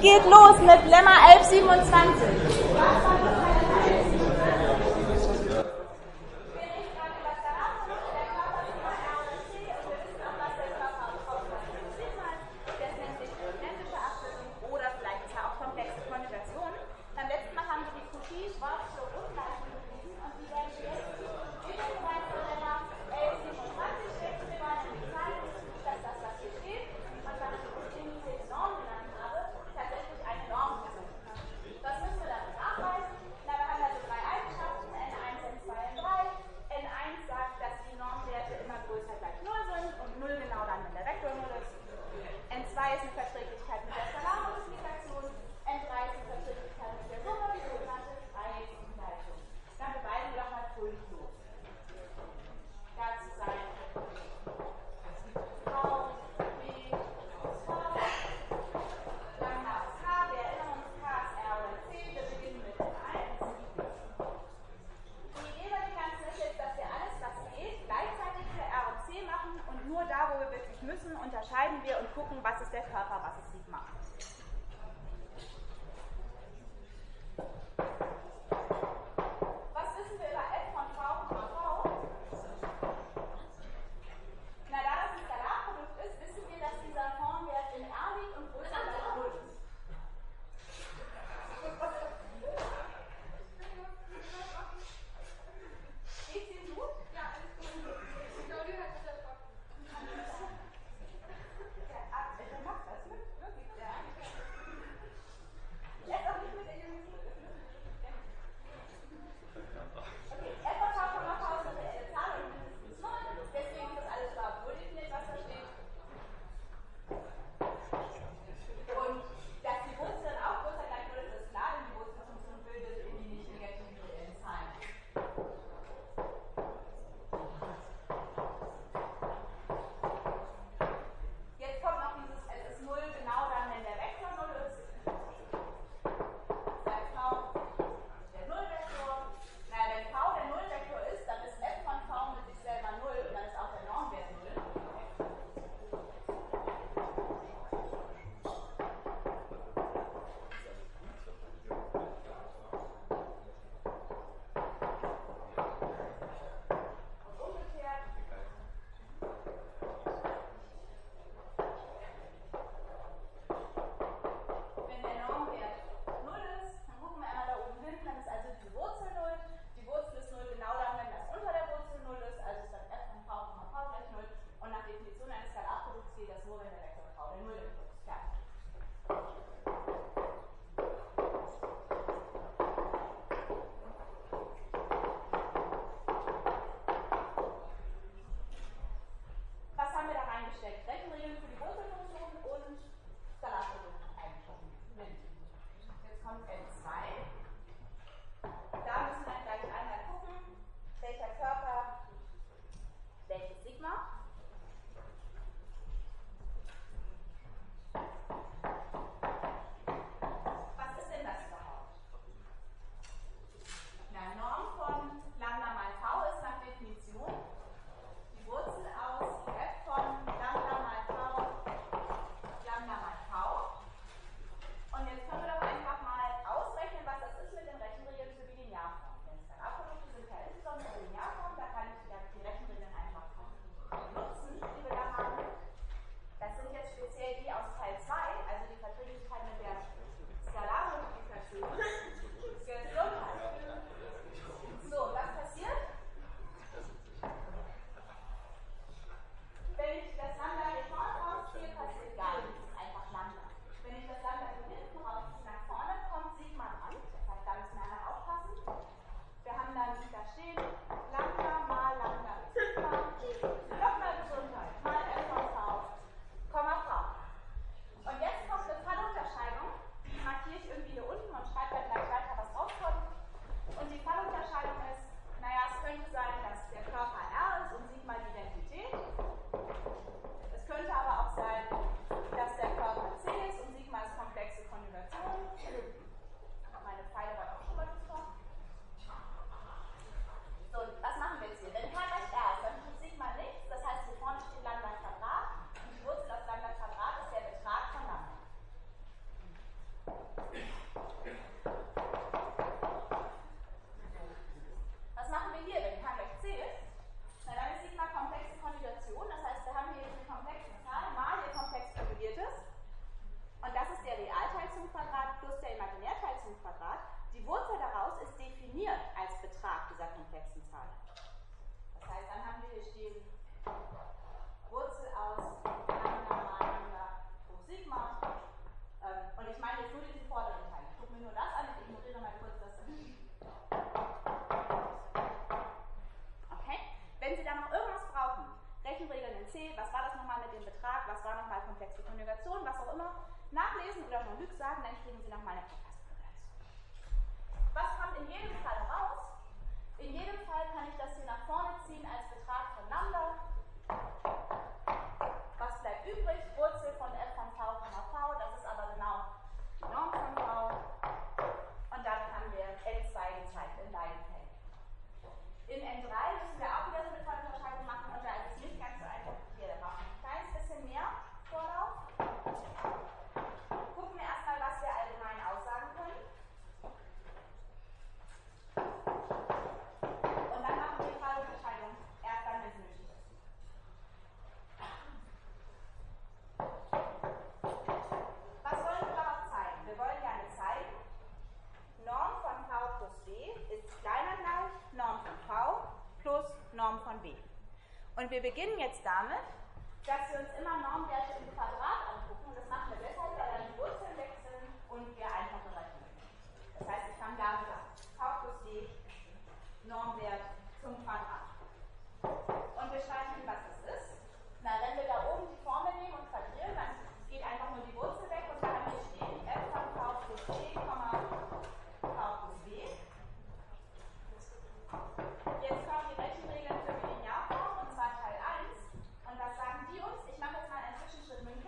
geht los mit Lemma 1127. Unterscheiden wir und gucken, was ist der Körper, was ist Sigma. Was wissen wir über f von v, v? Na, da das ein Skalarprodukt ist, wissen wir, dass dieser Formwert in R liegt und größer als 0. Geht's Ihnen gut? Ja, alles gut. Ich glaube, die hat es erschrocken. Wer macht das mit? nachlesen oder noch Lüg sagen, dann kriegen Sie noch mal eine Podcast-Bewertung. Was kommt in jedem Fall raus? In jedem Fall kann ich das hier nach vorne ziehen als Betrag von Lambda. Was bleibt übrig? Wurzel von f von v, v, das ist aber genau die Norm von v. Und damit haben wir N2 gezeigt in beiden Fällen. In N3 müssen wir auch wieder so eine Fallunterscheidung machen und da ist es nicht ganz so einfach wie hier. Da brauchen wir ein kleines bisschen mehr Vorlauf. Gucken wir erstmal, was wir allgemein aussagen können. Und dann machen wir die Fallunterscheidung erst dann, wenn es nötig ist. Was wollen wir überhaupt zeigen? Wir wollen gerne zeigen, Norm von v plus b ist kleiner gleich Norm von v plus Norm von b. Und wir beginnen jetzt damit, dass wir uns immer Normwerte im Quadrat angucken. Und das machen wir deshalb, weil dann die Wurzeln weg sind und wir einfach berechnen können. Das heißt, ich fange damit an. V plus b, Normwert zum Quadrat. Und wir schreiben hin, was das ist. Na, wenn wir da oben die Formel nehmen und verlieren, dann geht einfach nur die Wurzel weg und dann haben wir stehen f von v plus b, v plus b. Jetzt kommen die Rechenregeln für die Linearform, und zwar Teil 1. Und was sagen die uns? Ich mache jetzt mal einen Zwischenschritt mit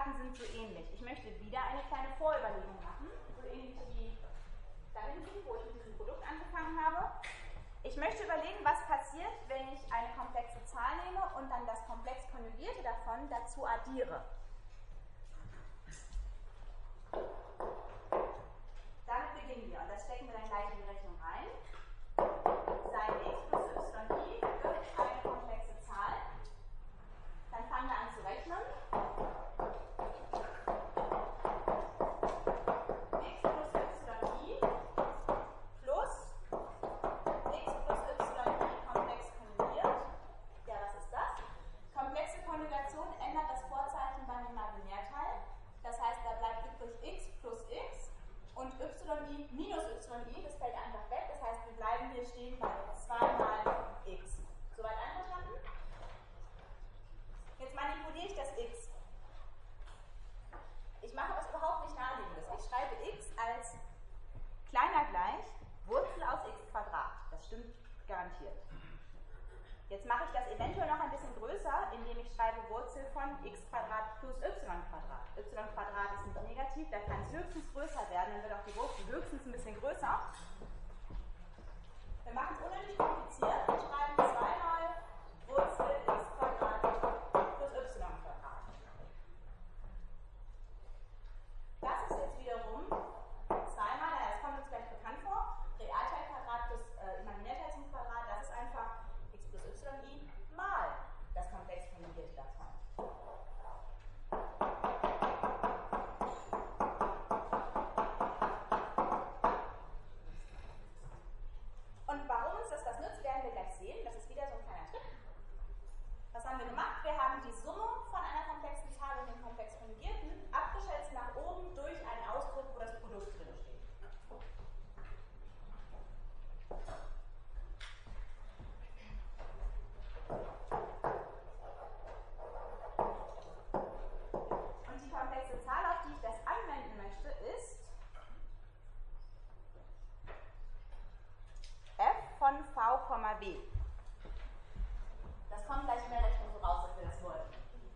Zutaten sind so ähnlich. Ich möchte wieder eine kleine Vorüberlegung machen, so ähnlich wie da hinten, wo ich mit diesem Produkt angefangen habe. Ich möchte überlegen, was passiert, wenn ich eine komplexe Zahl nehme und dann das komplex Konjugierte davon dazu addiere. Damit beginnen wir und das stecken wir dann gleich in die Rechnung rein. Sein x plus y wird eine komplexe Zahl. Dann fangen wir an zu rechnen. X plus y plus x plus y komplex konjugiert. Ja, was ist das? Komplexe Konjugation ändert das Vorzeichen beim Imaginärteil. Das heißt, da bleibt übrig x plus x und yi minus yi, das fällt einfach weg. Das heißt, wir bleiben hier stehen bei 2 mal x. Soweit einverstanden? Jetzt manipuliere ich das x. Ich mache was überhaupt nicht Naheliegendes. Ich schreibe x als kleiner gleich Wurzel aus x Quadrat. Das stimmt garantiert. Jetzt mache ich das eventuell noch ein bisschen größer, indem ich schreibe Wurzel von x Quadrat plus y Quadrat. Y Quadrat ist nicht negativ, da kann es höchstens größer werden, dann wird auch die Wurzel höchstens ein bisschen größer. Wir machen es unnötig kompliziert und schreiben 2 mal Wurzel x Quadrat plus y Quadrat. Das ist jetzt wiederum 2 mal, das kommt uns gleich bekannt vor, Realteil Quadrat plus Imaginärteil zum Quadrat, das ist einfach x plus yi mal das komplex konjugierte davon. Und warum uns das nützt, werden wir gleich sehen. Das ist wieder so ein kleiner Trick. Was haben wir gemacht? Wir haben die Summe von einer komplexen Zahl und dem komplex konjugierten abgeschätzt nach oben durch einen Ausdruck, wo das Produkt drin steht. Und die komplexe Zahl, auf die ich das anwenden möchte, ist f von v, b. Das kommt gleich in der Rechnung so raus, dass wir das wollen.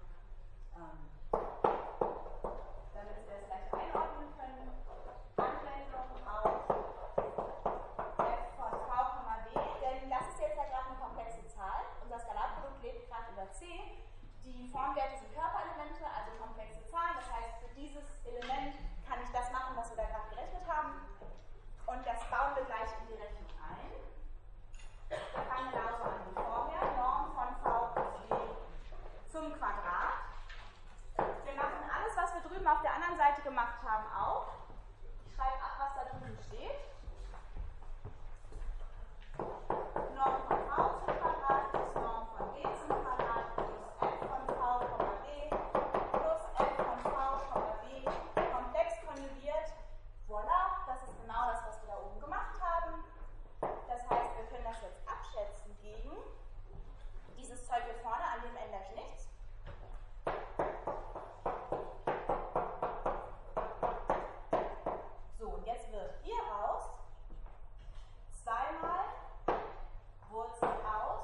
Damit wir das gleich einordnen können. Anwendung auf f von v, b. Denn das ist jetzt ja gerade eine komplexe Zahl. Unser Skalarprodukt lebt gerade über c. Die Formwerte sind Körperelemente, also komplexe Zahlen. Das heißt, für dieses Element kann ich das machen, was wir da gerade gerechnet haben. Und das bauen wir gleich in die Rechnung ein. Wir fangen genauso an wie vorher. Norm von v plus b zum Quadrat. Wir machen alles, was wir drüben auf der anderen Seite gemacht haben, auch. Ich schreibe ab, was da drüben steht. Norm von v zum Quadrat plus Norm von b zum Quadrat plus f von v, b plus f von v, b komplex konjugiert. Voilà, das ist genau das, was wir da oben gemacht haben. Das heißt, wir können das jetzt abschätzen gegen dieses Zeug hier vorne, an dem ändert sich nichts. So, und jetzt wird hier raus 2 mal Wurzel aus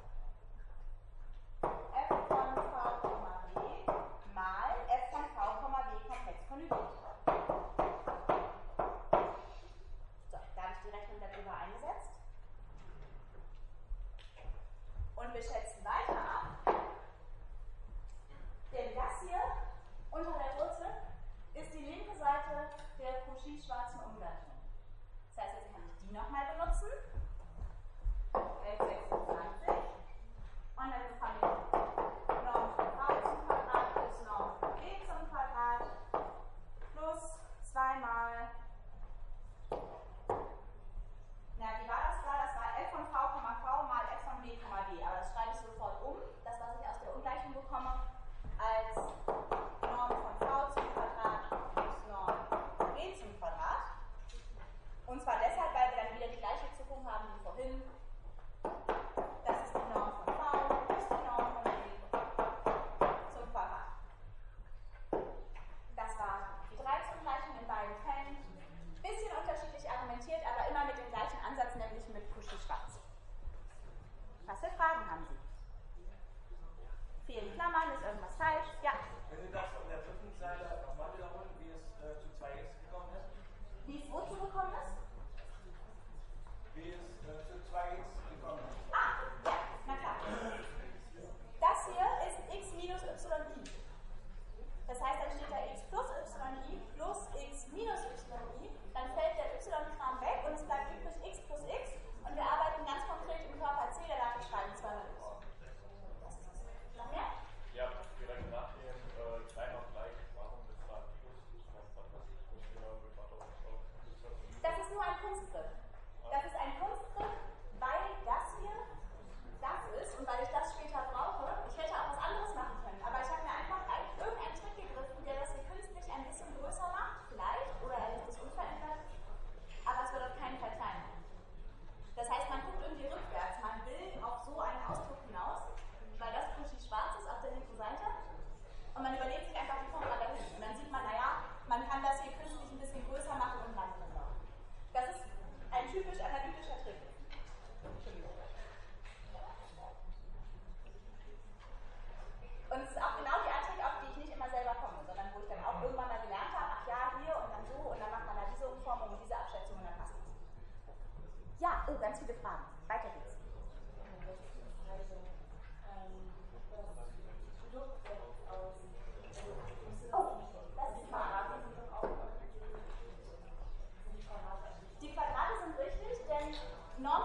f von v, b mal f von v, b komplex konjugiert. So, da habe ich die Rechnung darüber eingesetzt. Und wir schätzen weiter ab, denn das hier unter der Wurzel ist die linke Seite der Cauchy-Schwarzen Umleitung. Das heißt, jetzt kann ich die nochmal benutzen. 1126. Und dann bekomme ich Norm von v zum Quadrat plus Norm von b zum Quadrat plus 2 mal. Na, wie war das da? Das war f von v, mal f von b, b. Aber das schreibe ich sofort um. Das, was ich aus der Ungleichung bekomme, als Norm von v zum Quadrat plus Norm von b zum Quadrat. Und zwar deshalb, weil wir dann wieder die gleiche Zuckung haben wie vorhin. Das ist die Norm von v, das ist die Norm von b zum Quadrat. Das war die Dreizunggleichung in beiden Fällen. Bisschen unterschiedlich argumentiert, aber immer mit dem gleichen Ansatz, nämlich mit Cauchy-Schwarz. Was für Fragen haben Sie? Fehlen Klammern, ist irgendwas falsch? Ja. Wenn Sie das von der dritten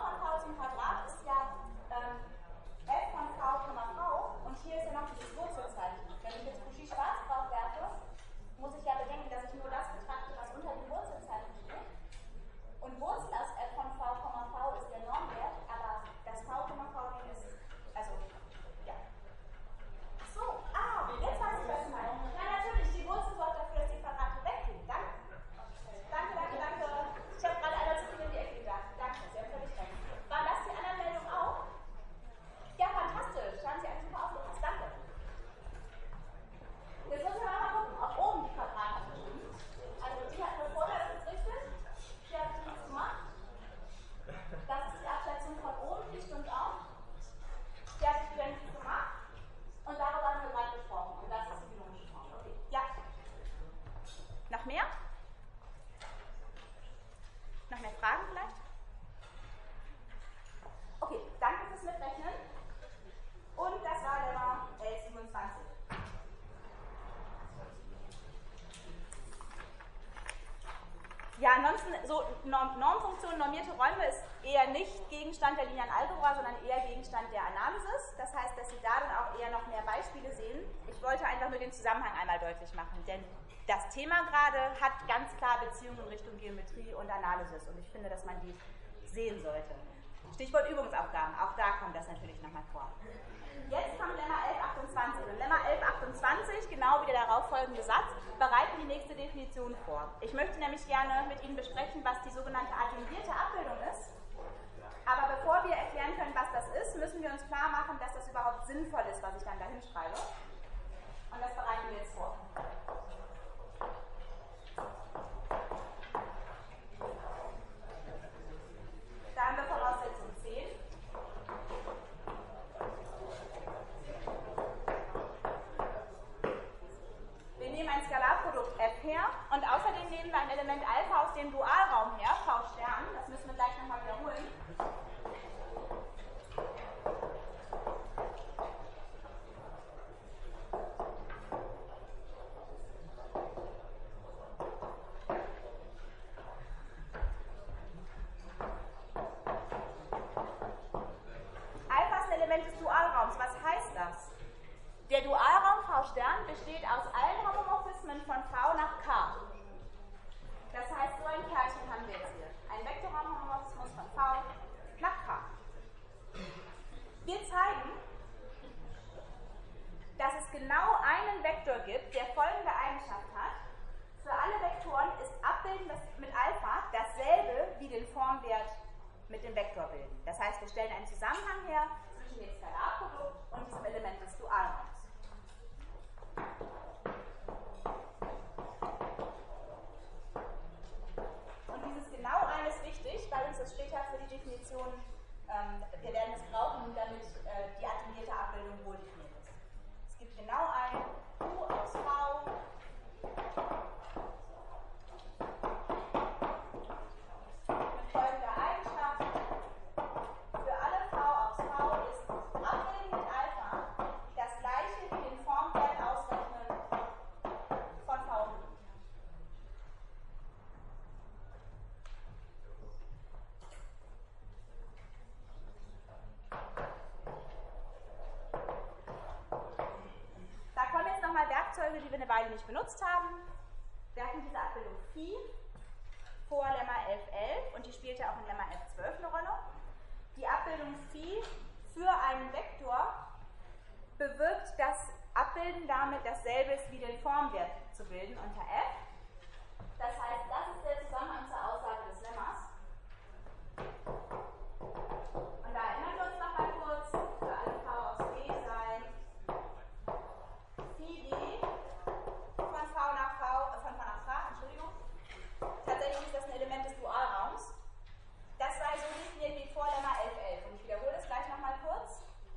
von v zum Quadrat ist ja f von v, v und hier ist ja noch dieses Wurzelzeichen. Wenn ich jetzt Cauchy schwarz drauf werfe, muss ich ja bedenken, dass ich nur das betrachte, was unter dem Wurzelzeichen steht. Und Wurzel aus f von v, v ist der Normwert, aber das v, v ist, also, ja. Ach so, jetzt weiß ich, was du meinst. Ja, natürlich, die Wurzel sorgt dafür, dass die Quadrate weggehen. Danke. Danke. Ich habe gerade einer zu viel in die Ecke gedacht. Danke, Sie haben völlig recht. Waren das die anderen Meldungen auch? Ja, fantastisch. Da haben Sie alles super aufgepasst. Danke. Jetzt müssen wir mal gucken, ob oben die Quadrate stimmen. Also, die hat bevor das ist richtig. Die hat nichts gemacht. Das ist die Abschätzung von oben, die stimmt auch. Die hat sich wieder nichts gemacht. Und darüber haben wir gerade gesprochen. Und das ist die binomische Form. Okay. Ja. Noch mehr? Noch mehr Fragen vielleicht? Okay, danke fürs Mitrechnen. Und das war Lemma 1127. Ja, ansonsten, so Normfunktionen, normierte Räume ist eher nicht Gegenstand der linearen Algebra, sondern eher Gegenstand der Analysis. Das heißt, dass Sie da dann auch eher noch mehr Beispiele sehen. Ich wollte einfach nur den Zusammenhang einmal deutlich machen, denn das Thema gerade hat ganz klar Beziehungen in Richtung Geometrie und Analysis und ich finde, dass man die sehen sollte. Stichwort Übungsaufgaben, auch da kommt das natürlich nochmal vor. Jetzt kommt Lemma 1128 und Lemma 1128, genau wie der darauffolgende Satz, bereiten die nächste Definition vor. Ich möchte nämlich gerne mit Ihnen besprechen, was die sogenannte adjungierte Abbildung ist. Aber bevor wir erklären können, was das ist, müssen wir uns klar machen, dass das überhaupt sinnvoll ist, was ich dann dahin schreibe. Und das bereiten wir jetzt vor. Da haben wir Voraussetzung 10. Wir nehmen ein Skalarprodukt f her und außerdem nehmen wir ein Element Alpha aus dem Dualraum her, v Stern. Das müssen wir gleich nochmal wiederholen. Des Dualraums. Was heißt das? Der Dualraum V Stern besteht aus allen Homomorphismen von V nach K. Das heißt, so ein Kärtchen haben wir jetzt hier. Ein Vektorraumhomomorphismus von V nach K. Wir zeigen, dass es genau einen Vektor gibt, der folgende Eigenschaft hat. Für alle Vektoren ist Abbilden mit Alpha dasselbe wie den Formwert mit dem Vektor bilden. Das heißt, wir stellen einen Zusammenhang her zwischen dem Skalarprodukt und diesem Element des Dualraums. Und dieses genau eine ist wichtig, weil uns das später für die Definition, wir werden es brauchen, damit die adjungierte Abbildung wohl definiert ist. Es gibt genau ein U aus V mit folgender Eigenschaft. Für alle V aus V ist Abbilden mit Alpha das gleiche wie den Formwert ausrechnen von V. Da kommen jetzt nochmal Werkzeuge, die wir eine Weile nicht benutzt haben. Wir hatten diese Abbildung Phi vor Lemma 1111 und die spielte auch in Lemma 1112 eine Rolle. Die Abbildung Phi für einen Vektor bewirkt das Abbilden damit dasselbe ist wie den Formwert zu bilden unter f. Das heißt, das ist der Zusammenhang zur Aussage des Lemmas. Und da erinnern wir uns noch mal kurz, für alle V aus B sei Phi d von V nach K, Entschuldigung. Tatsächlich ist das ein Element des Dualraums. Das sei so definiert wie vor Lemma 1111. Und ich wiederhole es gleich nochmal kurz.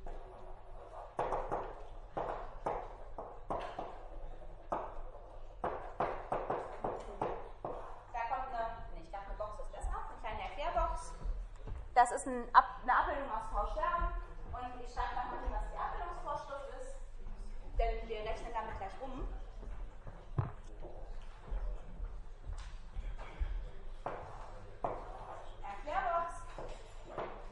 Da kommt eine Box ist besser, eine kleine Erklärbox. Das ist eine Abbildung aus V Stern. Und ich schreibe nochmal hin, was die Abbildungsvorschrift ist. Denn wir rechnen damit gleich um. Erklärbox.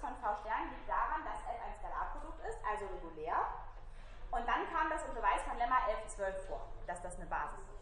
von V Stern liegt daran, dass F ein Skalarprodukt ist, also regulär. Und dann kam das im Beweis von Lemma 1112 vor, dass das eine Basis ist.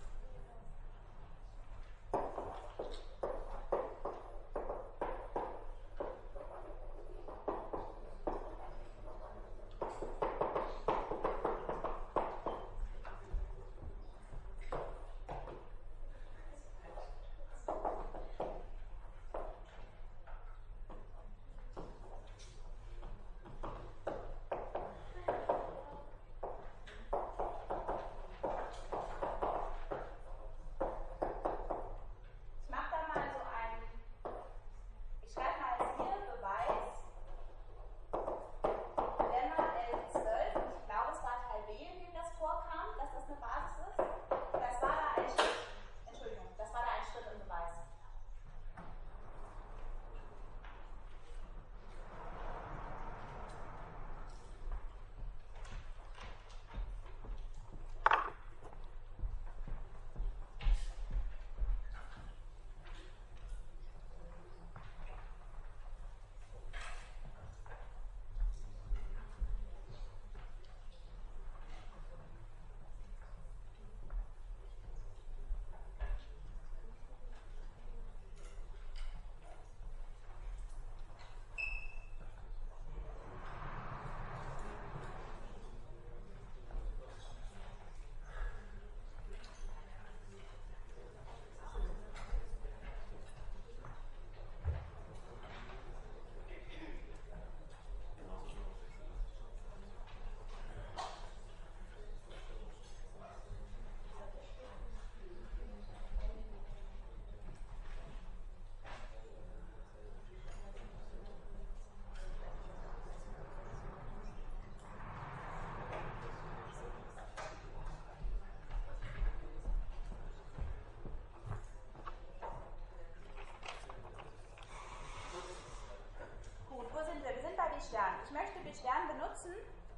Ich möchte B-Stern benutzen,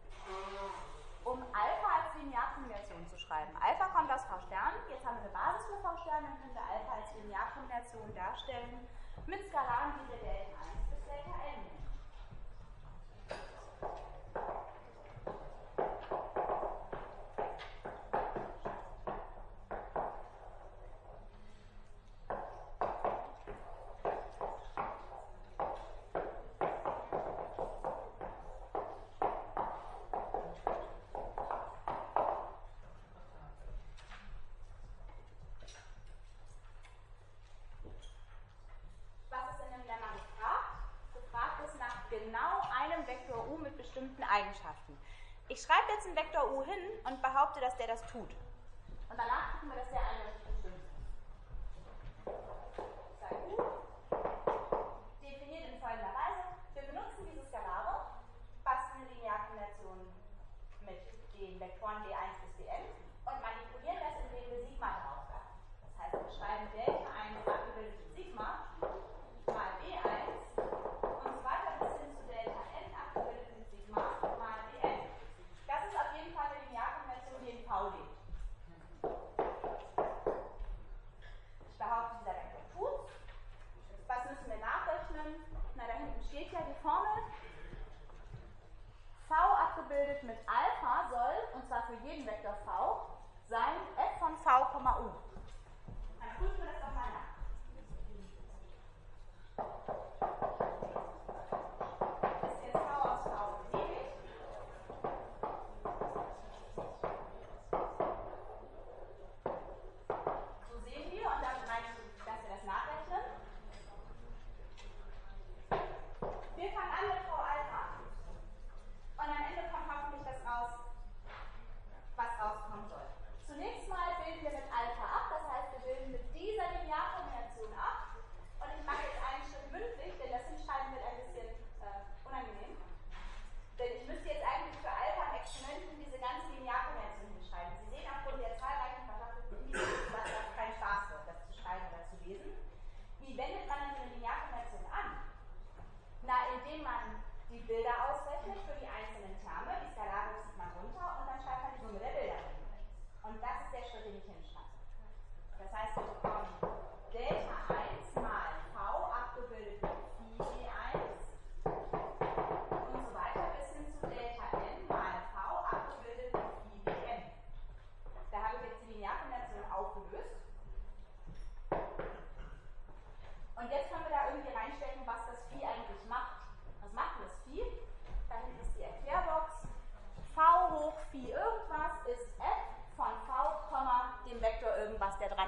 um Alpha als Linearkombination zu schreiben. Alpha kommt aus V-Stern, jetzt haben wir eine Basis für V-Stern, dann können wir Alpha als Linearkombination darstellen mit Skalaren, die wir Delta 1 bis Delta n nennen. Eigenschaften. Ich schreibe jetzt einen Vektor U hin und behaupte, dass der das tut. Und danach gucken wir, dass der eindeutig bestimmt ist. Sei U definiert in folgender Weise. Wir benutzen diese Skalare, basteln eine Linearkombination mit den Vektoren d1 bis dn und manipulieren das, indem wir Sigma draufwerfen. Das heißt, wir schreiben Delta 1 abgebildet mit Sigma mal b1 und so weiter bis hin zu Delta n abgebildet mit Sigma mal dn. Das ist auf jeden Fall eine Linearkombination, die in V liegt.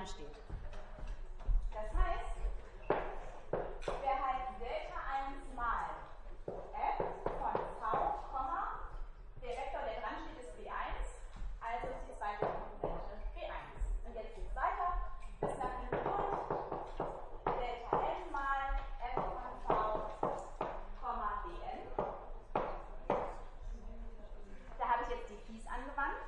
steht. Das heißt, wir halten Delta 1 mal f von v, der Vektor, der dran steht, ist B1, also ist die zweite Komponente B1. Und jetzt geht es weiter, bis nach hinten durch, Delta n mal f von v, Bn. Da habe ich jetzt die Phys angewandt.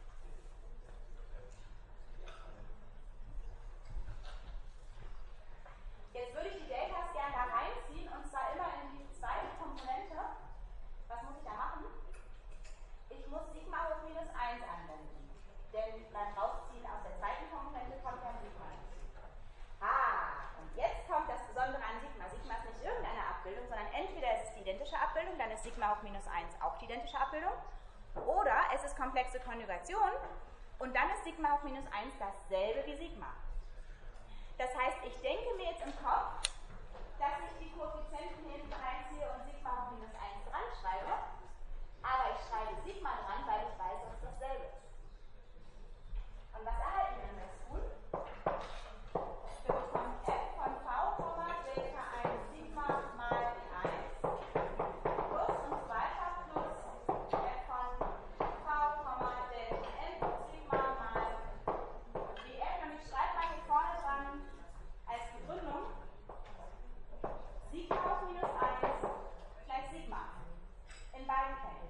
Jetzt würde ich die Deltas gerne da reinziehen, und zwar immer in die zweite Komponente. Was muss ich da machen? Ich muss Sigma hoch minus 1 anwenden. Denn beim Rausziehen aus der zweiten Komponente kommt dann Sigma. Und jetzt kommt das Besondere an Sigma. Sigma ist nicht irgendeine Abbildung, sondern entweder es ist die identische Abbildung, dann ist Sigma hoch minus 1 auch die identische Abbildung, oder es ist komplexe Konjugation und dann ist Sigma hoch minus 1 dasselbe wie Sigma. Das heißt, ich denke mir jetzt im Kopf, dass ich die Koeffizienten hinten reinziehe und Sigma hoch minus 1 dran schreibe, aber ich schreibe Sigma dran, weil ich weiß, dass es dasselbe ist. Und was erhalten wir, wenn wir das tun? Wir bekommen f von v, Delta 1 Sigma mal d1 plus und so weiter plus f von v, Delta n Sigma mal dn. Und ich schreibe mal hier vorne dran als Begründung Sigma hoch minus 1 gleich Sigma in beiden Fällen.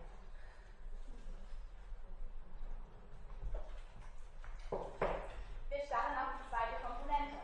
Wir starren auf die zweite Komponente.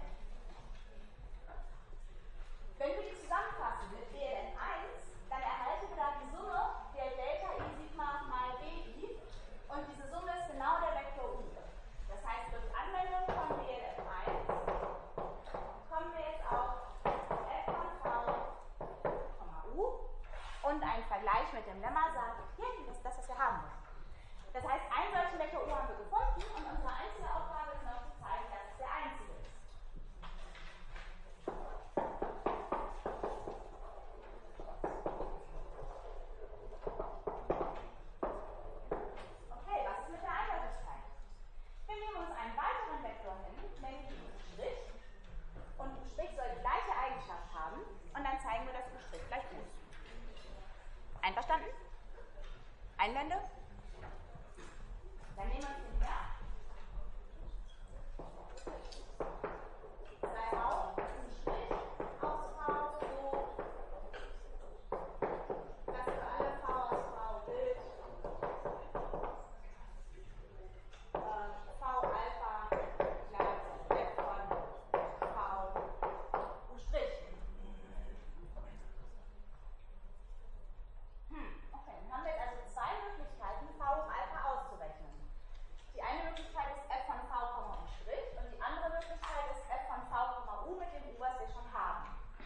Wenn wir die zusammenfassen mit Dn1, dann erhalten wir da die Summe der Delta I Sigma mal Bi, und diese Summe ist genau der Vektor U. Das heißt, durch Anwendung von Dn1 kommen wir jetzt auf f von v, U, und ein Vergleich mit dem Lemma sagt, hier, das ist das, was wir haben wollen. Das heißt, einen solchen Vektor U haben wir gefunden, und unsere einzige Aufgabe ist noch zu zeigen, dass es der einzige ist. Okay, was ist mit der Eindeutigkeit? Wir nehmen uns einen weiteren Vektor hin, nämlich U', und U' soll die gleiche Eigenschaft haben, und dann zeigen wir, dass U' gleich U ist. Einverstanden? Einwände? Dann nehmen wir uns den her. Sei auf, U' aus V, so, das für alle V aus V gilt. V Alpha gleich f von V U'. Okay, dann haben wir jetzt also zwei Möglichkeiten, V hoch Alpha auszurechnen. Die eine Möglichkeit ist f von V, U', und die andere Möglichkeit ist f von V, U mit dem U, was wir schon haben.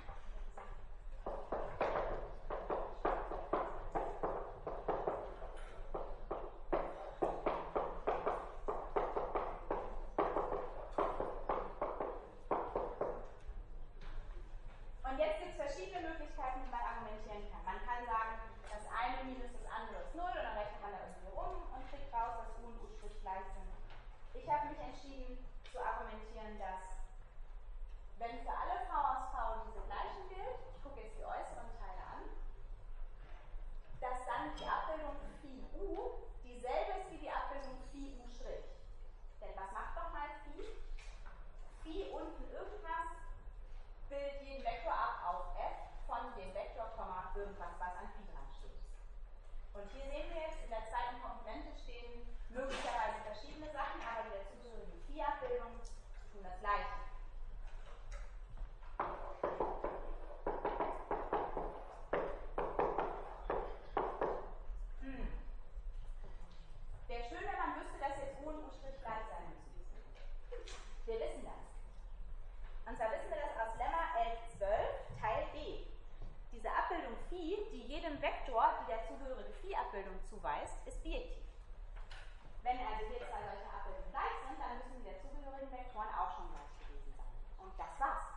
Und jetzt gibt es verschiedene Möglichkeiten, wie man argumentieren kann. Man kann sagen, das eine minus das andere ist 0, und dann rechnet man da irgendwie rum und kriegt raus, dass U und U' gleich sind. Ich habe mich entschieden zu argumentieren, dass, wenn für alle V aus V diese gleichen gilt, ich gucke jetzt die äußeren Teile an, dass dann die Abbildung Phi U dieselbe ist wie die Abbildung Phi U'. Denn was macht nochmal Phi? Phi unten irgendwas bildet jeden Vektor ab auf f von dem Vektor, irgendwas, was an Phi dran steht. Und hier sehen wir jetzt, in der zweiten Komponente stehen möglicherweise verschiedene Sachen, aber die dazugehörigen Phi-Abbildungen tun das Gleiche. Wäre schön, wenn man wüsste, dass jetzt U und U' gleich sein müssen. Wir wissen das. Und zwar wissen wir das aus Lemma 1112 Teil B. Diese Abbildung Phi, die jedem Vektor die dazugehörige Phi-Abbildung zuweist, ist bijektiv. Wenn also hier zwei solche Abbildungen gleich sind, dann müssen die dazugehörigen Vektoren auch schon gleich gewesen sein. Und das war's.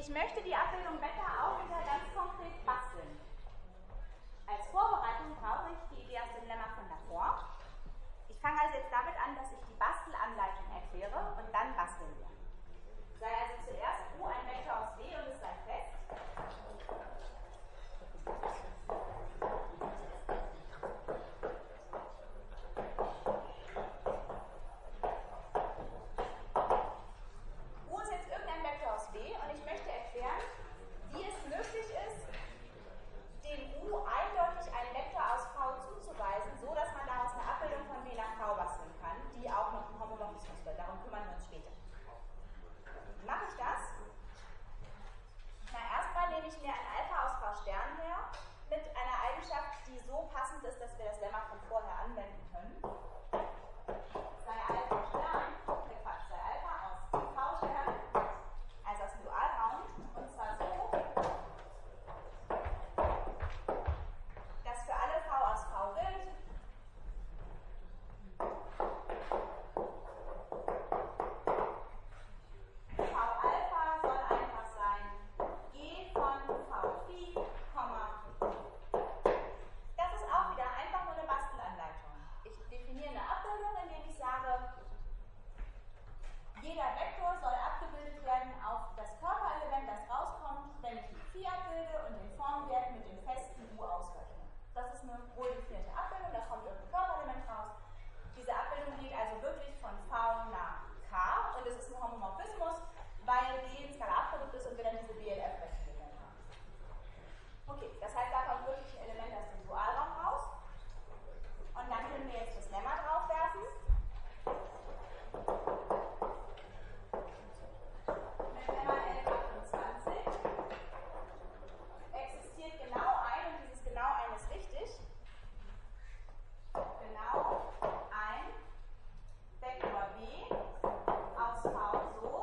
Ich möchte die Abbildung Wetter auch wieder ganz konkret basteln. Als Vorbereitung brauche ich die Idee aus dem Lemma von davor. Ich fange also jetzt damit an, dass ich die Bastelanleitung erkläre und dann basteln wir. Sei also zuerst U ein Vektor aus W und es sei fest. U ist jetzt irgendein Vektor aus W und ich möchte erklären, wie es möglich ist, dem U eindeutig einen Vektor aus V zuzuweisen, so dass man daraus eine Abbildung von W nach V basteln kann, die auch noch ein Homomorphismus wird. Darum kümmern wir uns später. Wie mache ich das? Na, erstmal nehme ich mir ein Alpha aus V Stern her, mit einer Eigenschaft, die so passend ist, dass wir das Lemma von vorher anwenden können. Sei Alpha Stern, Quatsch, sei Alpha aus V Stern, also aus dem Dualraum, und zwar so, dass für alle V aus V gilt, V Alpha soll einfach sein G von V Phi, das ist auch wieder einfach nur eine Bastelanleitung. Ich definiere eine Abbildung, indem ich sage, jeder Vektor soll abgebildet werden auf das Körperelement, das rauskommt, wenn ich die Phi abbilde und den Formwert mit dem festen U ausrechne. Das ist eine wohl definierte Abbildung, da kommt irgendein Körperelement raus. Diese Abbildung geht also wirklich von V nach K und es ist ein Homomorphismus, weil D ein Skalarprodukt ist und wir dann diese BLF-Rechenregeln haben. Okay, das heißt, da kommt wirklich ein Element aus dem Dualraum raus. Und dann können wir jetzt das Lemma draufwerfen. Mit Lemma 1128 existiert genau ein, und dieses genau ein ist wichtig, genau ein Vektor B aus V so,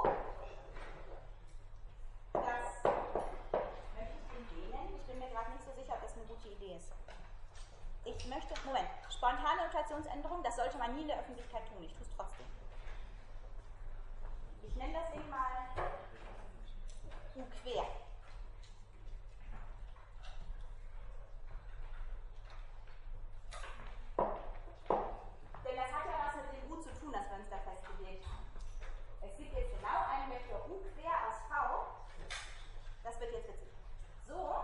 dass, möchte ich den B nennen? Ich bin mir gerade nicht so sicher, ob das eine gute Idee ist. Ich möchte, Moment, spontane Notationsänderung, das sollte man nie in der Öffentlichkeit tun, ich tue es trotzdem. Ich nenne das Ding mal U quer. Denn das hat ja was mit dem U zu tun, das wir uns da festgelegt haben. Es gibt jetzt genau einen Vektor U quer aus V. Das wird jetzt witzig. So,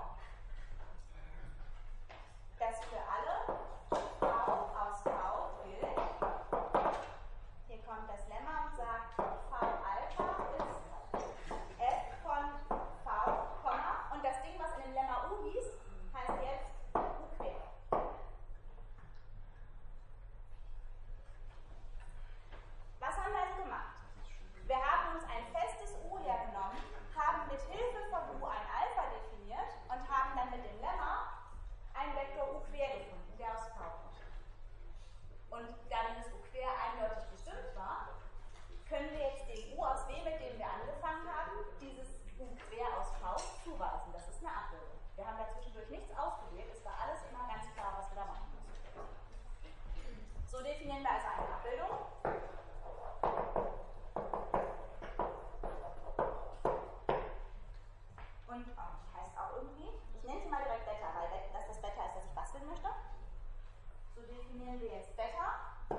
dass für alle V aus V gilt. Hier kommt das Lemma und sagt, V Alpha ist F von V, und das Ding, was in dem Lemma U hieß, heißt jetzt U quer. Was haben wir also gemacht? Wir haben uns ein festes U hergenommen, haben mit Hilfe von U ein Alpha definiert und haben dann mit dem Lemma einen Vektor U quer gefunden, der aus V kommt. Und da dieses U quer eindeutig bestimmt war, können wir jetzt dem U aus W, mit dem wir angefangen haben, dieses U quer aus V zuweisen. Das ist eine Abbildung. Wir haben da zwischendurch nichts ausgewählt, es war alles immer ganz klar, was wir da machen müssen. So definieren wir also eine Abbildung. Und die heißt auch irgendwie, ich nenne sie mal direkt Beta, weil das das Beta ist, das ich basteln möchte. So definieren wir jetzt Beta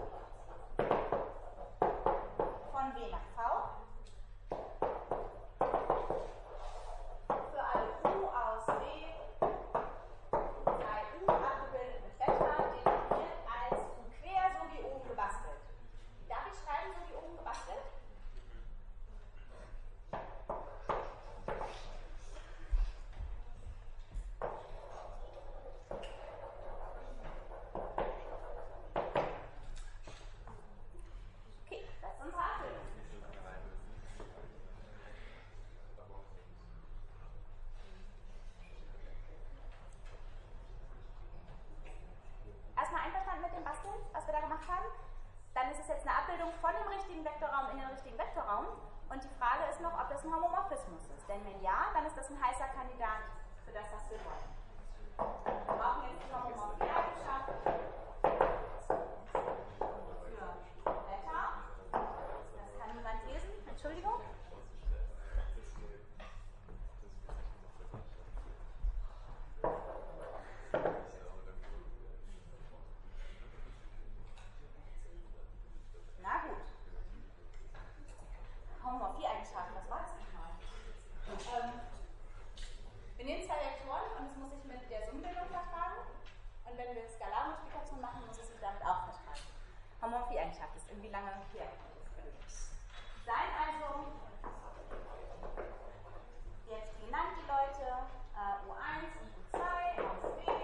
von W nach V. Für alle U aus W sei U abgebildet mit Beta, definiert als U quer, so wie oben gebastelt. Darf ich schreiben, so wie oben gebastelt? Okay, das ist unsere Abbildung. Erstmal einverstanden mit dem Basteln, was wir da gemacht haben? Dann ist es jetzt eine Abbildung von dem richtigen Vektorraum in den richtigen Vektorraum. Und die Frage ist noch, ob das ein Homomorphismus ist. Denn wenn ja, dann ist das ein heißer Kandidat für das, was wir wollen. Wir brauchen jetzt die Homomorphie-Eigenschaft für Beta. Das kann niemand lesen, Entschuldigung. lange her ist. Seien also jetzt genannt die Leute U1 und U2 aus B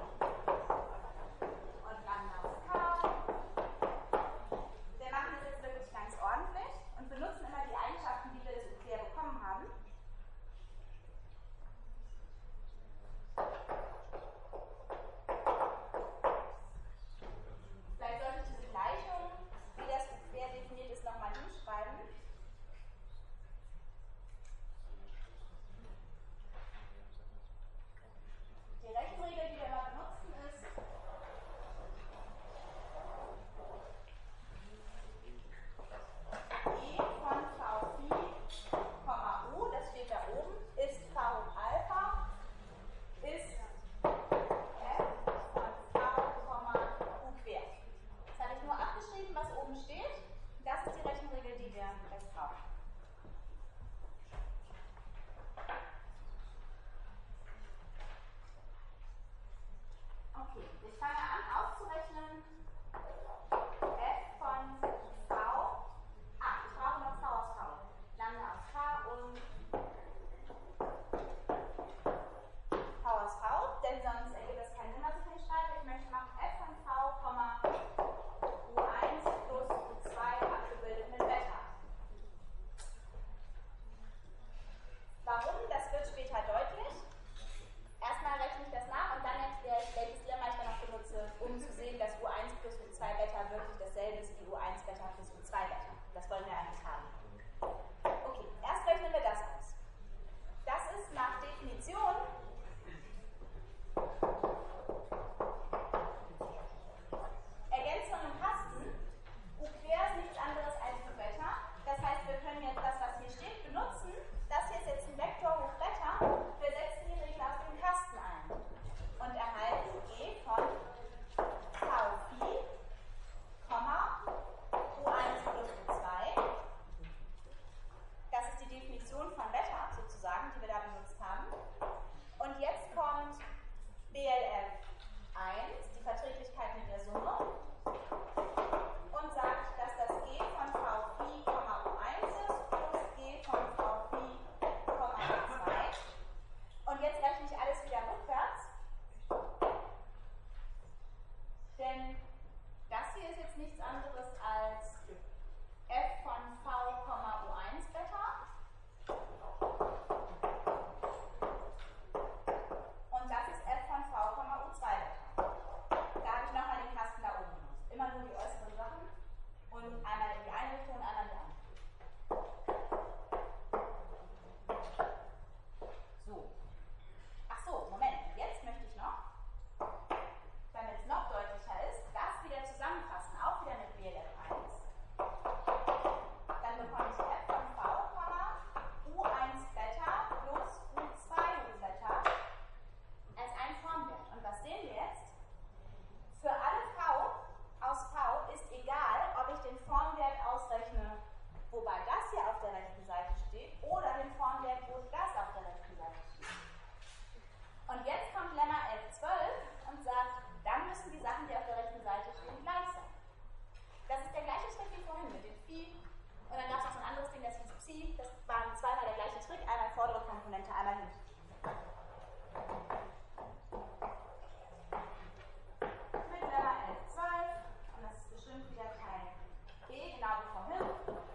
und landen aus K. Wir machen das jetzt wirklich ganz ordentlich und benutzen immer die Eigenschaften, die wir das bisher bekommen haben. Vielleicht sollte ich diese Gleichung, wie das bisher definiert ist, nochmal hinschreiben. Die Rechenregel, die wir immer benutzen, ist E von V Phi, U, das steht da oben, ist V Alpha, ist F von V, U quer. Das habe ich nur abgeschrieben, was oben steht. Das ist die Rechenregel, die wir jetzt brauchen. Okay, ich fange an auszurechnen F von V. Ich brauche noch V aus V. Lambda aus K und V aus V, denn sonst ergibt es keinen Sinn, was ich hier schreibe. Ich möchte machen F von V, U1 plus U2 abgebildet mit Beta. Warum? Das wird später deutlich. Erstmal rechne ich das nach und dann erkläre ich, welches Lemma ich dann noch benutze, um zu sehen, dass U1 plus U2 Beta wirklich dasselbe ist wie U1 Beta plus U2 Beta. Das wollen wir eigentlich haben. Okay, erst rechnen wir das aus. Das ist nach Definition Ergänzung im Kasten. U quer ist nichts anderes als U Beta. Das heißt, wir können jetzt das, was hier steht, benutzen. Das hier ist jetzt ein Vektor hoch Beta. Wir setzen die Regel auf den Kasten ein und erhalten G von V Phi, U1 plus U2. Das ist die Definition von Beta sozusagen, die wir da benutzt haben. Und jetzt kommt BLF 1, die Verträglichkeit mit der Summe, und sagt, dass das G von V Phi, U1 ist plus G von V Phi, U2. Und jetzt rechne ich alles wieder rückwärts, denn das hier ist jetzt nichts anderes als F von V, U1 Beta. Und das ist F von V, U2 Beta. Da habe ich nochmal den Kasten da oben benutzt. Immer nur die äußeren Sachen und einmal in die eine Richtung und einmal in die andere. So. Ach so, Moment. Jetzt möchte ich noch, damit es noch deutlicher ist, das wieder zusammenfassen, auch wieder mit BLF 1. Dann bekomme ich F von V, U1 Beta plus U2 Beta als einen Formwert. Und was sehen wir jetzt? Für alle V aus V ist egal, ob ich den Formwert ausrechne, wobei das hier auf der rechten Seite steht, oder den Formwert, wo das auf der rechten Seite steht. Und jetzt kommt Lemma 1112 und sagt, dann müssen die Sachen, die auf der rechten Seite stehen, gleich sein. Das ist der gleiche Schritt wie vorhin mit dem Phi. Und dann gab es noch so ein anderes Ding, das hieß Psi. Das waren zweimal der gleiche Trick, einmal vordere Komponente, einmal hinten. Mit Lemma 1112, und das ist bestimmt wieder Teil B, genau wie vorhin,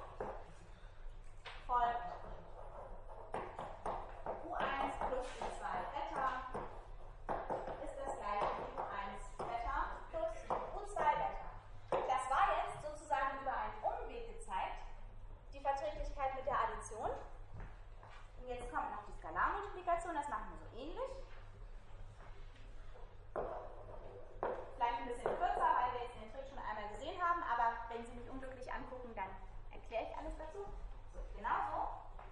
folgt U1 plus U2 Beta ist das gleiche wie U1 Beta plus U2 Beta. Das war jetzt sozusagen über einen Umweg gezeigt, die Verträglichkeit mit der Addition. Und jetzt kommt noch die Skalarmultiplikation, das machen wir so ähnlich. Vielleicht ein bisschen kürzer, weil wir jetzt den Trick schon einmal gesehen haben, aber wenn Sie mich unglücklich angucken, dann erkläre ich alles dazu. So, genau so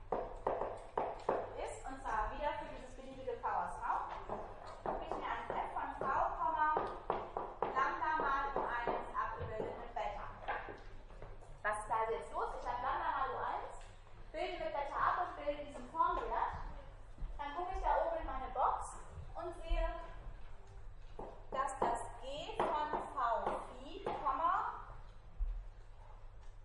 ist, und zwar wieder für dieses beliebige V aus V, gucke ich mir an F von V, Lambda mal U1 abgebildet mit Beta. Was ist da also jetzt los? Ich habe Lambda mal U1, bilde mit Beta ab und bilde diesen Formwert. Dann gucke ich da oben in meine Box und sehe, dass das G von V Phi,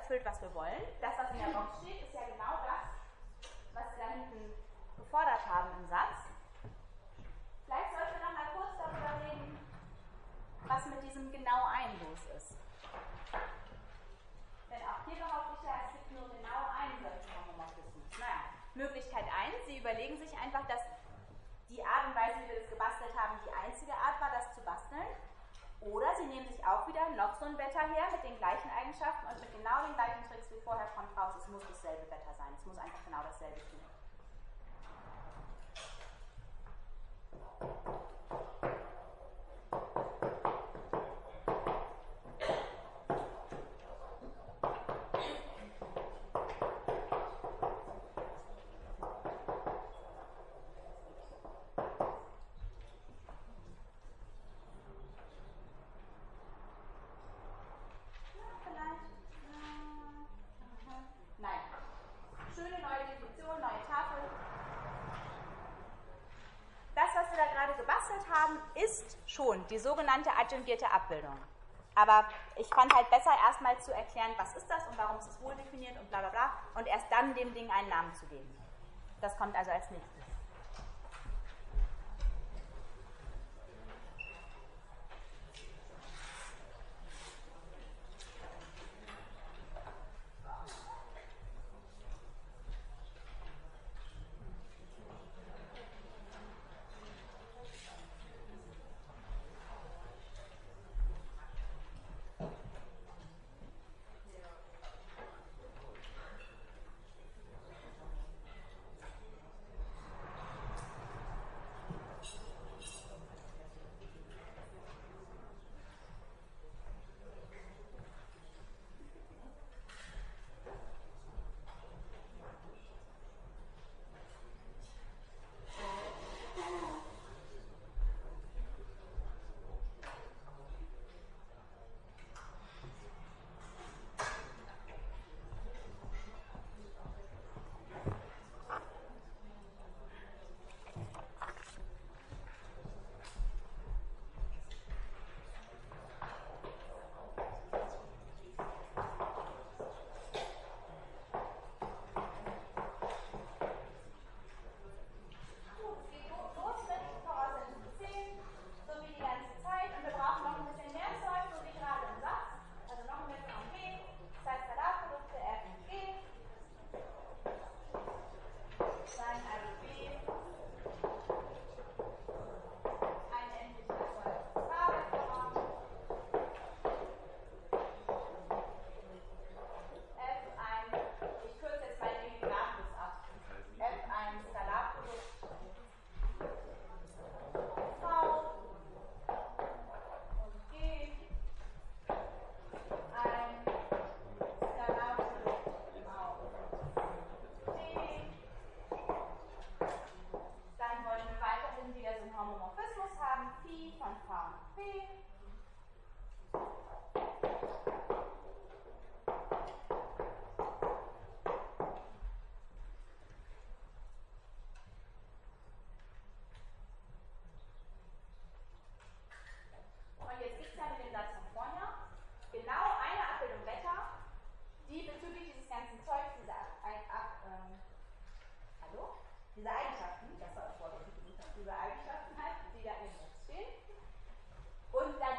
erfüllt, was wir wollen. Das, was in der Box steht, ist ja genau das, was wir da hinten gefordert haben im Satz. Vielleicht sollten wir noch mal kurz darüber reden, was mit diesem genau ein los ist. Denn auch hier behaupte ich ja, es gibt nur genau einen solchen Homomorphismus. Naja, Möglichkeit 1, Sie überlegen sich einfach, dass die Art und Weise, wie wir das gebastelt haben, die einzige Art war, das zu basteln. Oder Sie nehmen sich auch wieder noch so ein Wetter her mit den gleichen Eigenschaften und mit genau den gleichen Tricks wie vorher kommt raus, es muss dasselbe Wetter sein. Es muss einfach genau dasselbe tun. Ist schon die sogenannte adjungierte Abbildung. Aber ich fand halt besser, erstmal zu erklären, was ist das und warum ist es wohl definiert und bla bla bla und erst dann dem Ding einen Namen zu geben. Das kommt also als nächstes. Diese Eigenschaften, das war das Wort, diese Eigenschaften halt, die da in dem Text stehen. Und dann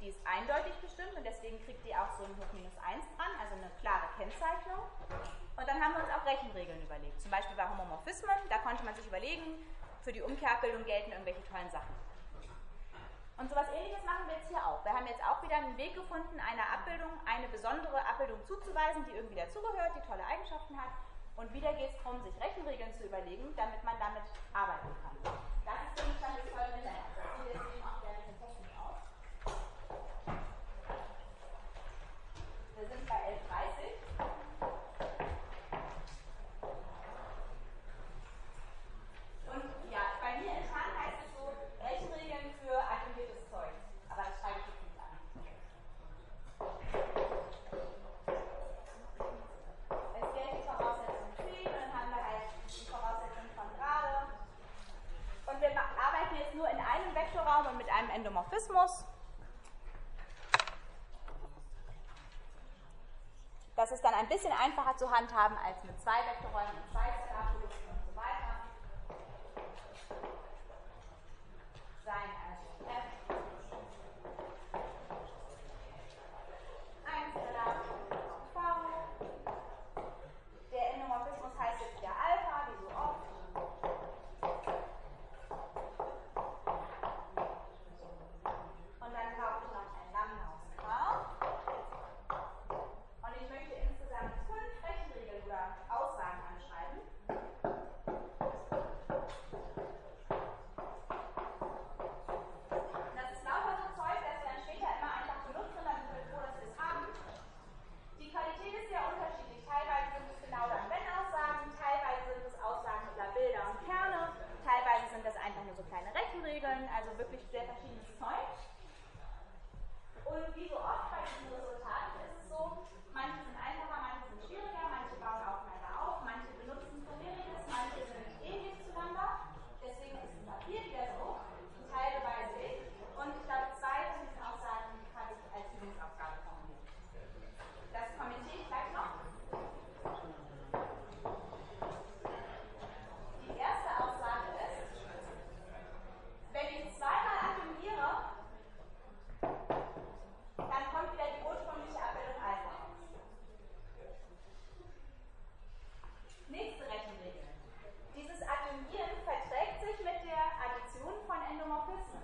die ist eindeutig bestimmt und deswegen kriegt die auch so ein Hoch-1 dran, also eine klare Kennzeichnung. Und dann haben wir uns auch Rechenregeln überlegt. Zum Beispiel bei Homomorphismen, da konnte man sich überlegen, für die Umkehrabbildung gelten irgendwelche tollen Sachen. Und sowas Ähnliches machen wir jetzt hier auch. Wir haben jetzt auch wieder einen Weg gefunden, einer Abbildung eine besondere Abbildung zuzuweisen, die irgendwie dazugehört, die tolle Eigenschaften hat. Und wieder geht es darum, sich Rechenregeln zu überlegen, damit man damit arbeiten kann. Das ist Gegenstand des folgenden Lernens. Das sieht jetzt eben auch sehr bisschen technisch aus. Wir sind bei 11:30. Und ja, bei mir in Fahnen heißt es so, Rechenregeln für adjungiertes Zeug. Aber das schreibe ich jetzt nicht an. Es gilt die Voraussetzung Phi, und dann haben wir halt die Voraussetzung von Gerade. Und wir arbeiten jetzt nur in einem Vektorraum und mit einem Endomorphismus. Das ist dann ein bisschen einfacher zu handhaben als mit 2 Vektorräumen und 2 Skalarprodukten und so weiter. Sein also F. Ein Skalarprodukt auf V. Der Endomorphismus heißt jetzt wieder Alpha, wie so oft. Und dann kaufe ich noch ein Lambda aus V. Und ich möchte insgesamt 5 Rechenregeln oder Aussagen anschreiben. Das ist lauter so Zeug, das wir dann später immer einfach benutzen, damit wir froh, dass wir es haben. Die Qualität ist sehr unterschiedlich. Teilweise sind es genau dann Wenn-Aussagen, teilweise sind es Aussagen über Bilder und Kerne, teilweise sind das einfach nur so kleine Rechenregeln, also wirklich sehr verschiedenes Zeug. Und wie so oft bei diesen Resultaten ist es so, manche sind einfacher, manche sind schwieriger, manche bauen aufeinander auf, manche benutzen vorheriges, manche sind ähnlich zueinander. Deswegen ist es auch hier wieder so, teilweise ich. Und ich glaube, 2 von diesen Aussagen habe ich als Übungsaufgabe formuliert. Das kommentiere ich gleich noch. Die erste Aussage ist, wenn ich zweimal akkumuliere, dann kommt wieder die ursprüngliche Abbildung Alpha raus. Nächste Rechenregel. Dieses Adjungieren verträgt sich mit der Addition von Endomorphismen.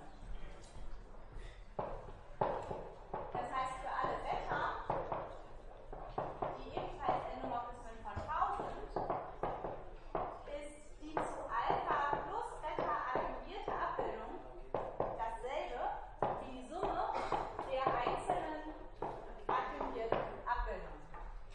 Das heißt, für alle Beta, die ebenfalls Endomorphismen von V sind, ist die zu Alpha plus Beta adjungierte Abbildung dasselbe wie die Summe der einzelnen adjungierten Abbildungen.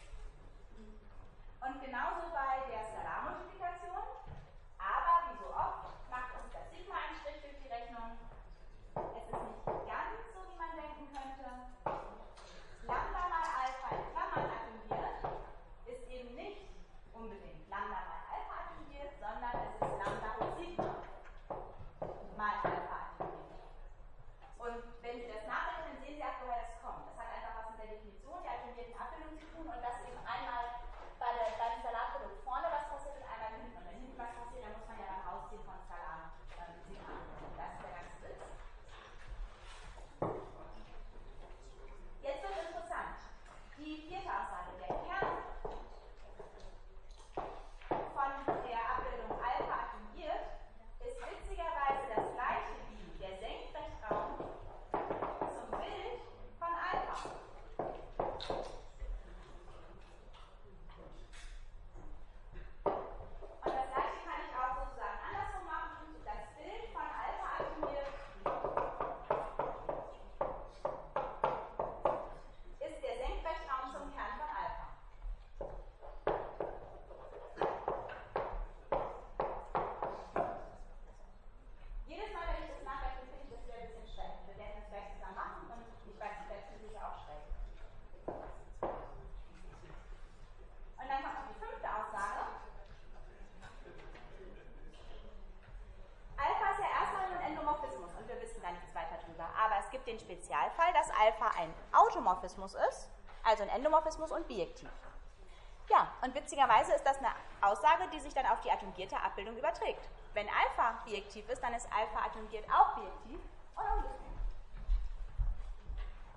Und genauso bei der Skalarmultiplikation, aber wie so oft macht uns das Sigma einen Strich durch die Rechnung. Es ist nicht ganz so, wie man denken könnte. Lambda mal Alpha in Klammern adjungiert ist eben nicht unbedingt Lambda mal Alpha adjungiert, sondern es ist Lambda hoch Sigma mal Alpha adjungiert. Und wenn Sie das nachrechnen, sehen Sie auch, woher das kommt. Das hat einfach was mit der Definition der adjungierten Abbildung zu tun und dass eben einmal beim Skalarprodukt vorne was passiert und einmal hinten. Und wenn hinten was passiert, dann muss man ja dann rausziehen von Skalar Sigma. Das ist der ganze Witz. Jetzt wird es interessant. Die vierte Aussage, der Kern von der Abbildung Alpha adjungiert, ist witzigerweise das gleiche wie der Senkrechtraum zum Bild von Alpha. Und das gleiche kann ich auch sozusagen andersrum machen. Das Bild von Alpha adjungiert ist der Senkrechtraum zum Kern von Alpha. Jedes Mal, wenn ich das nachrechne, finde ich das wieder ein bisschen schräg. Wir werden das gleich zusammen machen und ich weiß, vielleicht finde ich es auch schräg. Und dann kommt noch die 5. Aussage. Alpha ist ja erstmal nur ein Endomorphismus und wir wissen da nichts weiter drüber. Aber es gibt den Spezialfall, dass Alpha ein Automorphismus ist, also ein Endomorphismus und bijektiv. Ja, und witzigerweise ist das eine Aussage, die sich dann auf die adjungierte Abbildung überträgt. Wenn Alpha bijektiv ist, dann ist Alpha adjungiert auch bijektiv und umgekehrt.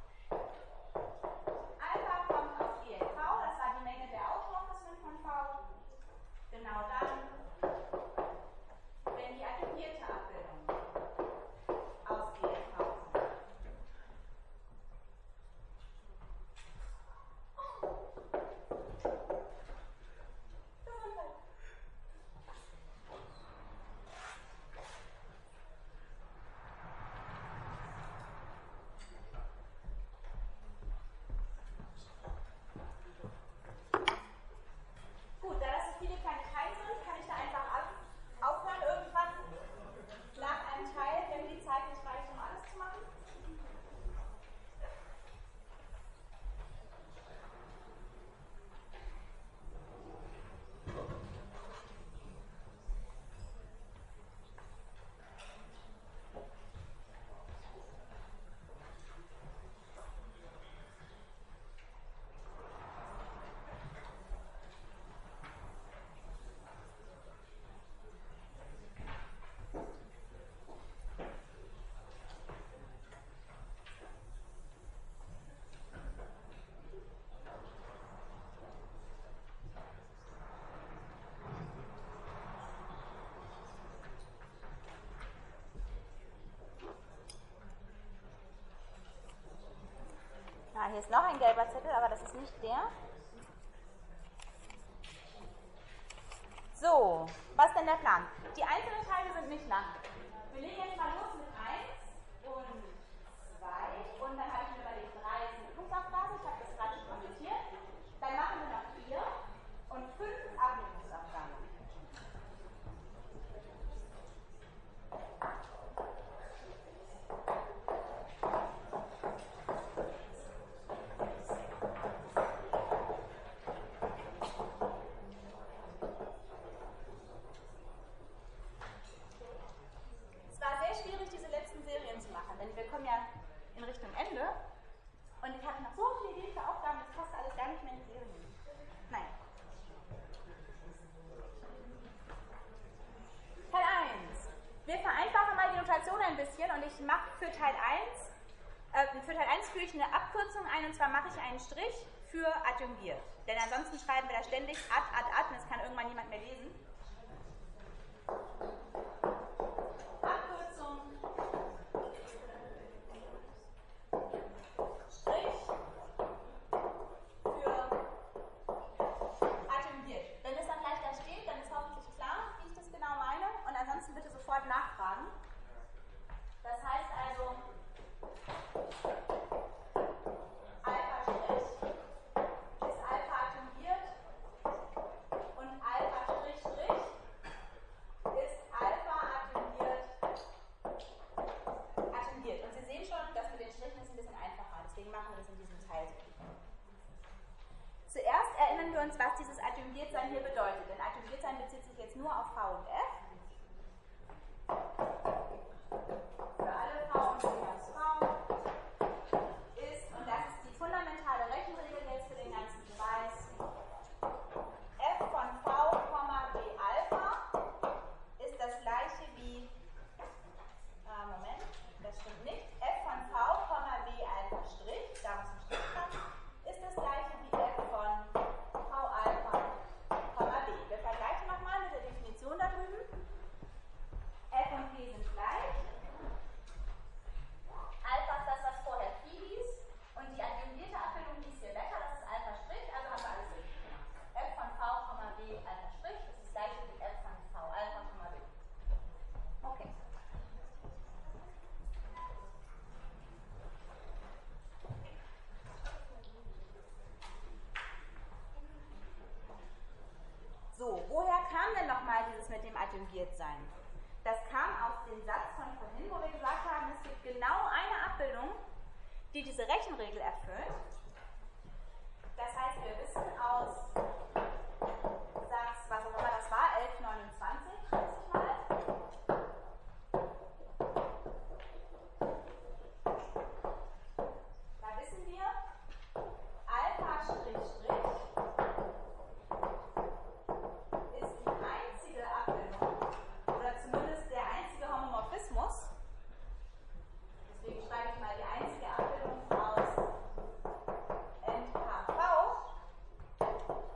hier ist noch ein gelber Zettel, aber das ist nicht der. So, was ist denn der Plan? Die einzelnen Teile sind nicht lang. Wir legen jetzt mal los mit 1 und 2 und dann habe ich mir überlegt, 3 ist eine Übungsaufgabe, ich habe das gerade schon kommentiert. Dann machen wir noch 4 und 5 Ablesungsaufgaben. Denn wir kommen ja in Richtung Ende und ich habe noch so viele Ideen für Aufgaben, das passt alles gar nicht mehr in die Serien. Nein. Teil 1. Wir vereinfachen mal die Notation ein bisschen und ich mache für Teil 1 führe ich eine Abkürzung ein und zwar mache ich einen Strich für adjungiert. Denn ansonsten schreiben wir da ständig ad und das kann irgendwann niemand mehr lesen. Abkürzung. Strich für adjungiert. Wenn es dann gleich da steht, dann ist hoffentlich klar, wie ich das genau meine. Und ansonsten bitte sofort nachfragen. Das heißt also, Alpha' ist Alpha adjungiert und Alpha' ist Alpha adjungiert. Und Sie sehen schon, das mit den Strichen ist ein bisschen einfacher. Deswegen machen wir das in diesem Teil. Zuerst erinnern wir uns, was dieses Adjungiertsein hier bedeutet. Denn Adjungiertsein bezieht sich jetzt nur auf V und F. Für alle V und C aus V ist, und das ist die fundamentale Rechenregel jetzt für den ganzen Beweis, f von V, B Alpha ist das gleiche wie, Moment, das stimmt nicht, f von V, B Alpha Strich, da muss ein Strich dran, ist das gleiche wie f von V Alpha, B. Wir vergleichen nochmal mit der Definition da drüben. F und P sind gleich. Alpha ist das, was vorher Phi hieß. Und die adjungierte Abbildung hieß hier Beta, das ist Alpha Strich, also haben wir alles richtig gemacht. F von V, B Alpha Strich ist das gleiche wie F von V Alpha, B. Okay. So, woher kam denn nochmal dieses mit dem Adjungiertsein? Das kam aus dem Satz von vorhin, wo wir gesagt haben, es gibt genau eine Abbildung, die diese Rechenregel erfüllt. Das heißt, wir wissen aus Satz, was auch immer das war, 1129, schätze ich mal. Da wissen wir, Alpha Strich Strich ist die einzige Abbildung, oder zumindest der einzige Homomorphismus. Deswegen schreibe ich mal die einzige Abbildung aus NKV,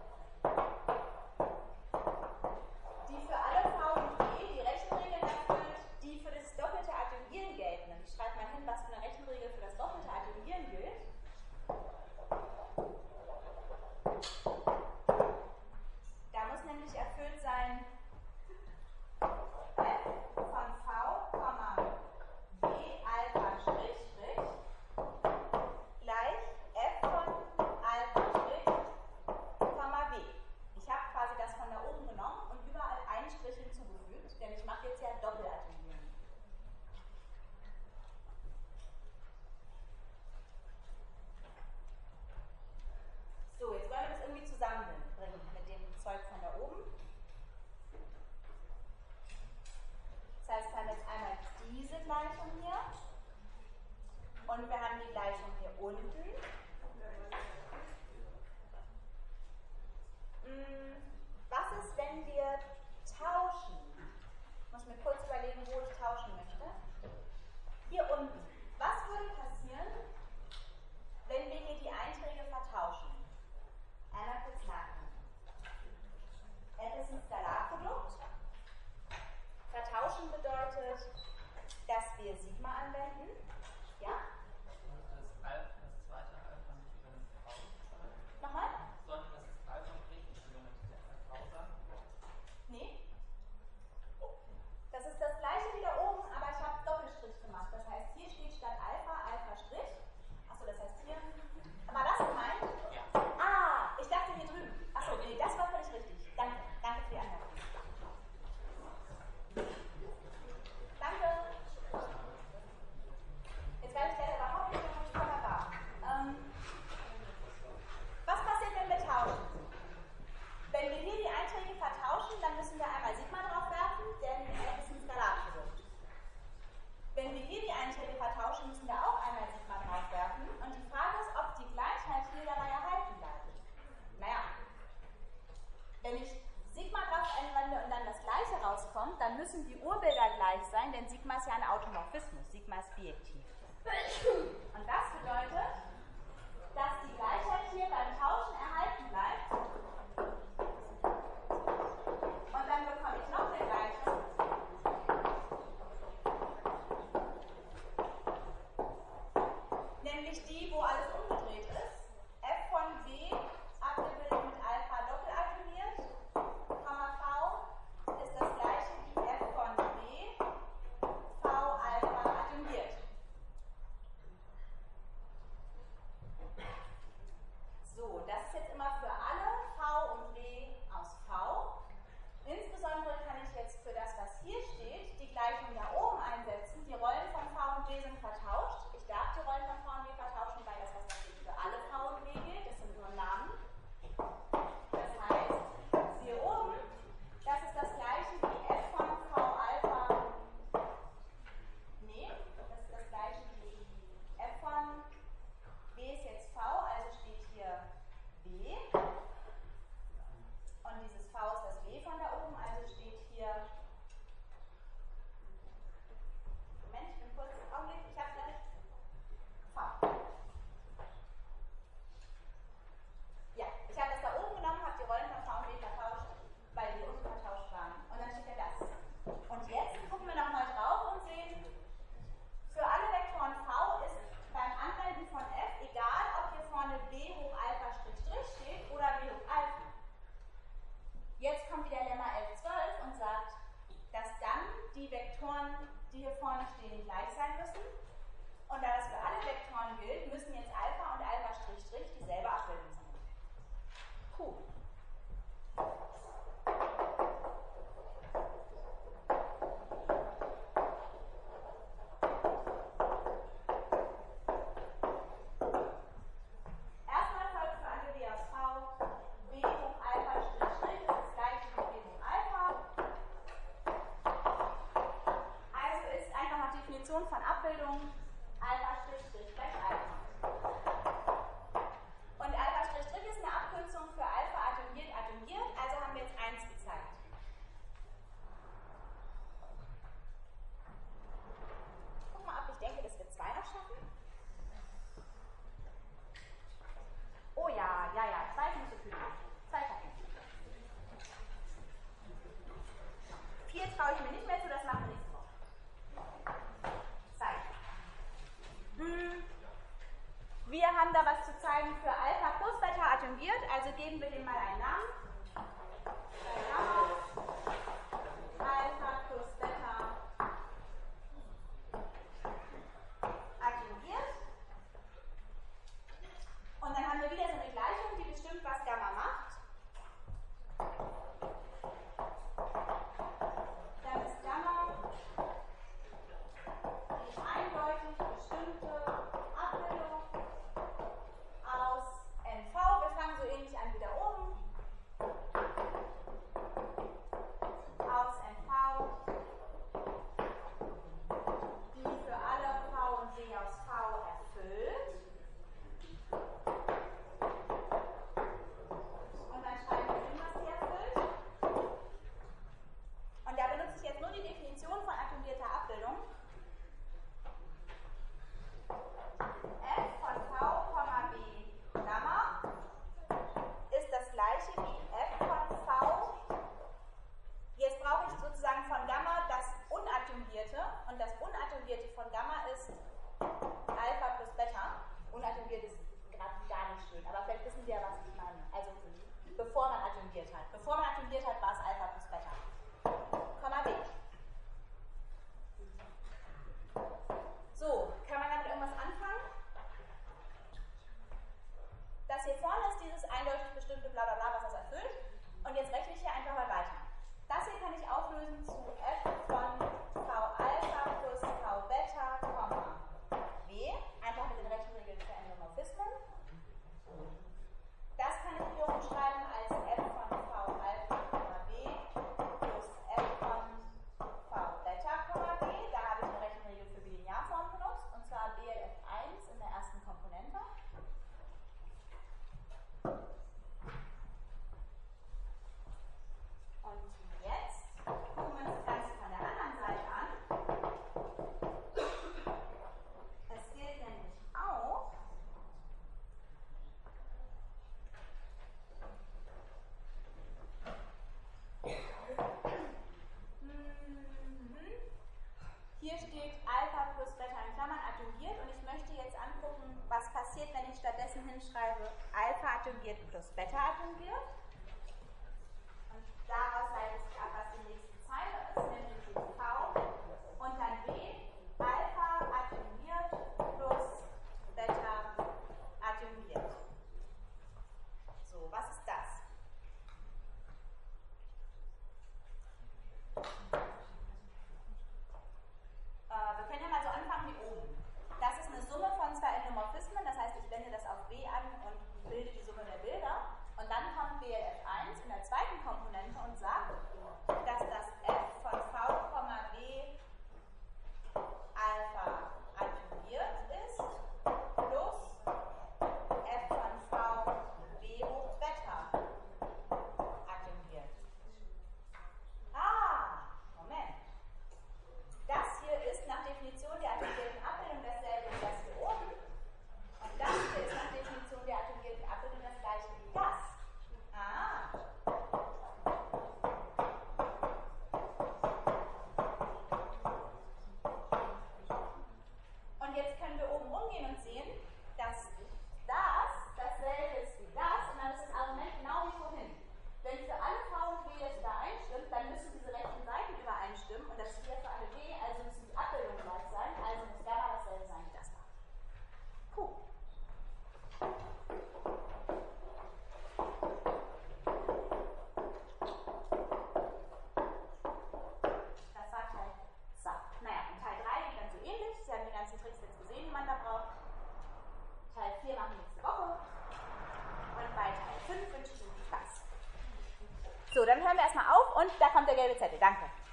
Wir haben da was zu zeigen für Alpha plus Beta adjungiert, also geben wir dem mal einen Namen. Alpha plus Beta adjungiert. Und dann haben wir wieder so eine Gleichung, die bestimmt, was Gamma macht. Dann ist Gamma die eindeutig bestimmte Abbildung aus NV. Wir fangen so ähnlich an wie da oben. Aus NV, die für alle V und W aus V erfüllt. Und dann schreiben wir hin, was die erfüllt. Und da benutze ich jetzt nur die Definition von adjungierter Abbildung. F von V, B, Gamma ist das gleiche wie F von V. Jetzt brauche ich sozusagen von Gamma das Unadjungierte. Und das Unadjungierte von Gamma ist Alpha plus Beta. Unadjungiert ist gerade gar nicht schön, aber vielleicht wissen Sie ja, was ich meine. Also bevor man adjungiert hat. Bevor man adjungiert hat, war es Alpha plus Beta. Komma B. So, kann man damit irgendwas anfangen? Das hier vorne ist dieses eindeutig bestimmte Blablabla, was das erfüllt. Und jetzt rechne ich hier einfach mal weiter. Das hier kann ich auflösen zu F von V Alpha plus V Beta, W. Einfach mit den Rechenregeln für Endomorphismen. Das kann ich wiederum schreiben als F von V Alpha, W plus F von V Beta, W. Da habe ich eine Rechenregel für Bilinearform benutzt, und zwar BLF1 in der ersten Komponente. Und jetzt gucken wir uns das Ganze von der anderen Seite an. Es gilt nämlich auch, hier steht Alpha plus Beta in Klammern adjungiert, und ich möchte jetzt angucken, was passiert, wenn ich stattdessen hinschreibe Alpha adjungiert plus Beta adjungiert. Und daraus leitet sich ab, was die nächste Zeile ist, nämlich die V und dann B, Alpha adjungiert plus Beta adjungiert. So, was ist das? Wir können ja mal so anfangen wie oben. Das ist eine Summe von zwei Endomorphismen, das heißt, ich wende das auf B an und bilde die Summe der Bilder. Und dann kommt BLF1 in der zweiten Komponente und sagt, dass das F von V, B Alpha adjungiert ist plus F von V B hoch Beta adjungiert. Moment. Das hier ist nach Definition der adjungierten Abbildung dasselbe wie das hier oben. Und das hier ist nach Definition der adjungierten Abbildung das gleiche wie das. Und jetzt können wir oben rumgehen und sehen, dass das dasselbe ist wie das, und dann ist das Argument genau wie vorhin. Wenn für alle V und W das übereinstimmt, dann müssen diese rechten Seiten übereinstimmen, und das ist hier für alle W, also müssen die Abbildungen gleich sein, also muss Gamma dasselbe sein wie das da. Puh. Das war Teil. So, naja, in Teil 3 geht dann so ähnlich. Sie haben die ganzen Tricks jetzt gesehen, die man da braucht. Teil 4 machen wir nächste Woche. Und bei Teil 5 wünsche ich Ihnen viel Spaß. So, dann hören wir erstmal auf, und da kommt der gelbe Zettel. Danke.